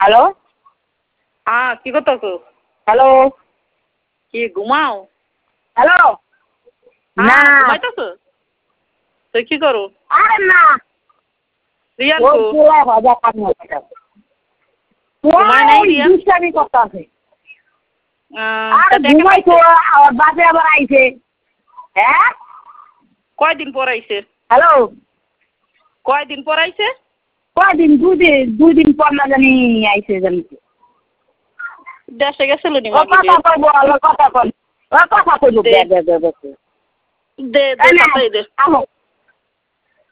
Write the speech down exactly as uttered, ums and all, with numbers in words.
Hello হ্যাঁ কি করতেছো? হ্যালো কি ঘুমাও? হ্যালো না হ্যাঁ ঘুমাইতেছো? তুই কি করো? আরে না রিয়ান ওই কো? পোলা ভাজা কাজ হচ্ছে ঘুমায় নাই রিয়ান? দুষ্টামি করতেছে আহ, আরে তা টাকা ঘুমাইছো পাইছে? আর বাসে আবার আইছে হ্যাঁ কয়দিন পর আইছে? হ্যালো কয়দিন পর আইছে? কয়দিন দুদিন দুই দিন পর না জানি আইছে জানি দেশে গেছিল নি ও মাগি কথা রে? কইব ও কথা কই ও কথা কইব দে। দে দে দে দে দে তাড়াতাড়ি দে। আহো